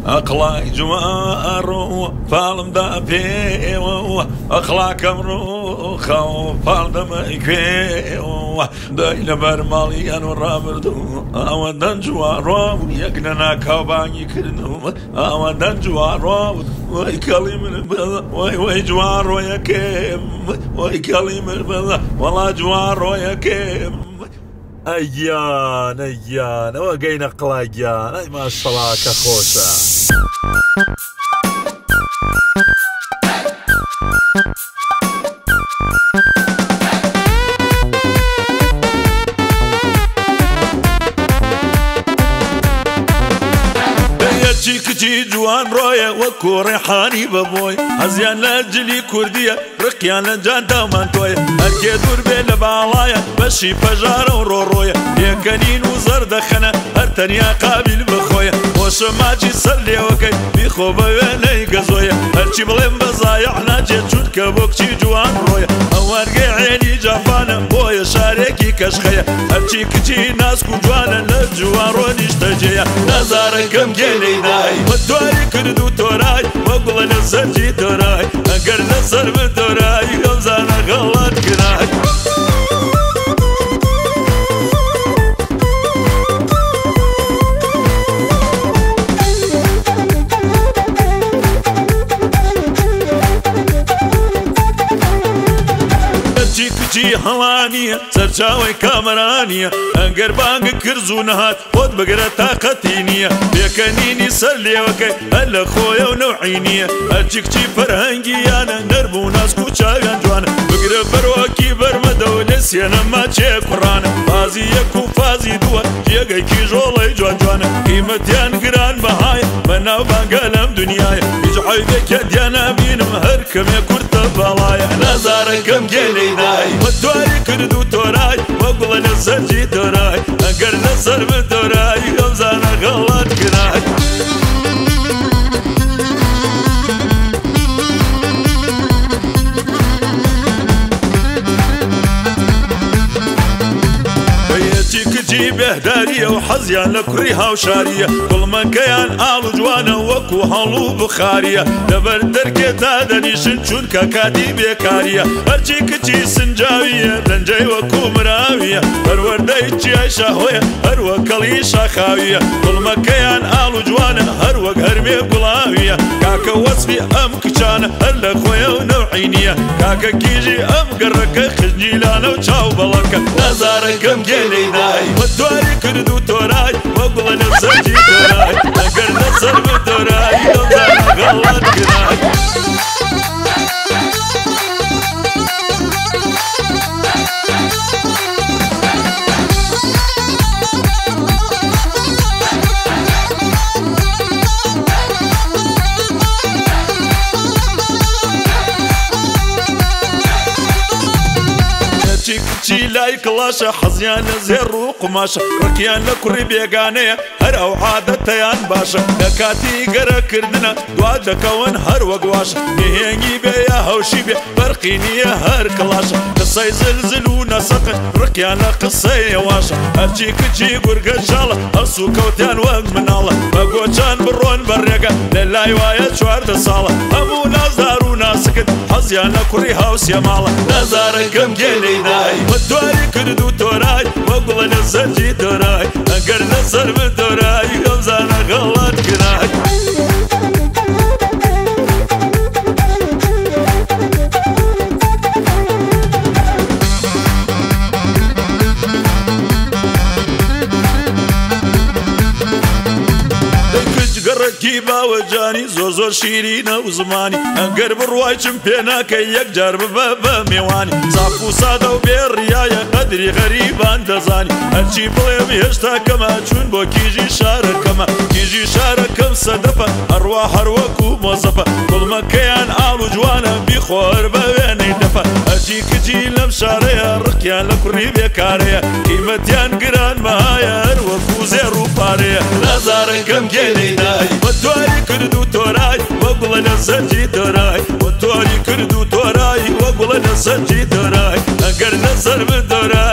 أقلاي جوارو فالم دا بيو أخلاك مروخو فالم إكيو دايل برمالي أنو رابردو أودن جوارو يقننا كوباني كرنو أودن جوارو وي كلمة وي جوارو يا كيم وي كلمة والله جوارو يا كيم أيان وقينا قلاجان أي ما شاء الله كخوشة كتي جوان رويا وكو ريحاني بابوي هزيان لاجلي كردية رقيان لجان دامان تويا هركي دور بيلا بعلايا بشي فجارة ورورويا يكنين وزرد خنا هرتنيا قابل بخويا وشماجي سلي وكي بيخو بياني قزويا هرشي بلين بزايع ناجي جود كبوكشي جوان رويا اوارقي عيني جافانا بويا شاريكي كشخيا هرشي كتي ناسكو جوانا لجوان رونيش تجيا نزاركم جيني والدواري كردو توراي وقول نسجي توراي أقر نصر بتوراي غمزانا غلط كراي كتي هوانية سرچاوي كامرانية انقر بانق كرزو نهات خود بقرة طاقتينية بيكنيني سلي وكي هلا خويا ونوعينية اجيكتي فرهنجيانا نربو ناس كوشايان جوانا بقرة بروكي برمدا ونسيانا ما تشي قرانا فازي يكو فازي دوا جيقاي كي جولي جوان جوانا قيمتيان قران بهاي مناو بانقالم دنياي يجعي بك يديانا بينم هركم يا كرتا بالايا نزاركم جينيناي والدواري كردو توراي وقول نسجي توراي أقر نصر بتوراي غمزانا غلط كراي كتي بهدارية وحزيان لكريها وشارية كل من كيان آلو جوانا وكو هالو بخارية دبر دركت هادني شنشون كاكادي بيكارية هرشي كتي سنجاوية دنجي وكو مراوية هروردي جي شاهوية هرو كليشا خاوية كل من كيان آلو جوانا هرو هرمي قلاوية كاكا وصفي أم كشانا هلا خويا ونوعينية كاكا كيجي أم قرك خجني لانا وشاو بلكا نزاركم جينينا والدواري كردو توراي وقول نسجي توراي أقر نصر بتوراي غمزانا غلط كراي كتي لاي كلاشة حزيان زير وقماشة ركيان لكري بيقانية هر او عادتيان باشا لكاتي قرا كردنا دواد كون هر وقواشة نهيني بيا هوشي بي برقيني هر كلاشة قصي زلزل ونسق ركيان قصي واشة هرشي كتي قرق الشالة هرسو كوتيان وق من الله بقوشان برون بريقا للاي وايا شوار دصالة همو ناس دارو ناسكت حزيان لكري هاوس يا مالا نزاركم جينينا والدواري كردو توراي وقول نسجي توراي أقر نصر بتوراي غمزانا غلط كراي كيبا وجاني زور شيرينا وزماني انقر برواي شمبينا كي يقجر ببابا ميواني صافو صادا وبيريايا قدري غريبان دزاني هرشي بليم يشتا كما چون بو كيجي شاركما كيجي شاركم صدفة ارواح اروكو موظفة كل ما كيان آلو جوانا بيخور بويني دفة هرشي كجي لم شاريا رقيان لكري بيكاريا قيمتيان قران مهايا اروكو زيرو باريا نزاركم جينيناي والدواري كردو توراي وقول نسجي توراي والدواري كردو توراي وقول نسجي توراي أقر نصر بتوراي